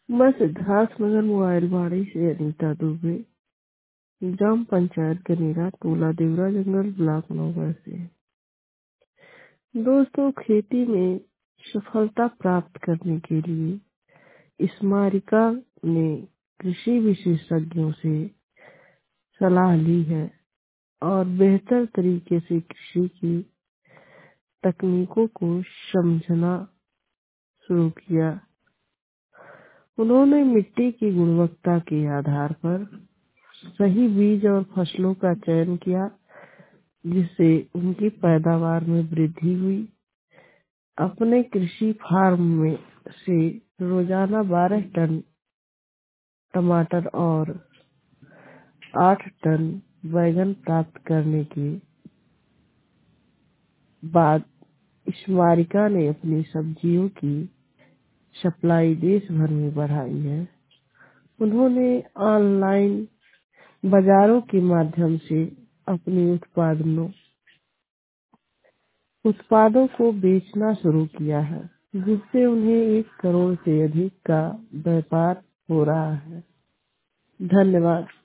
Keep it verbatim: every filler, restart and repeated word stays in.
मैं सिद्धार्थनगर मोबाइलवाड़ी से अनीता दुबे, ग्राम पंचायत गनेरा, टोला देवरा जंगल, ब्लॉक नौगढ़ से। दोस्तों, खेती में सफलता प्राप्त करने के लिए स्मारिका ने कृषि विशेषज्ञों से सलाह ली है और बेहतर तरीके से कृषि की तकनीकों को समझना शुरू किया। उन्होंने मिट्टी की गुणवत्ता के आधार पर सही बीज और फसलों का चयन किया, जिससे उनकी पैदावार में वृद्धि हुई। अपने कृषि फार्म में से रोजाना बारह टन टमाटर और आठ टन बैगन प्राप्त करने के बाद स्मारिका ने अपनी सब्जियों की सप्लाई देश भर में बढ़ाई है। उन्होंने ऑनलाइन बाजारों के माध्यम से अपनी उत्पादनों उत्पादों को बेचना शुरू किया है, जिससे उन्हें एक करोड़ से अधिक का व्यापार हो रहा है। धन्यवाद।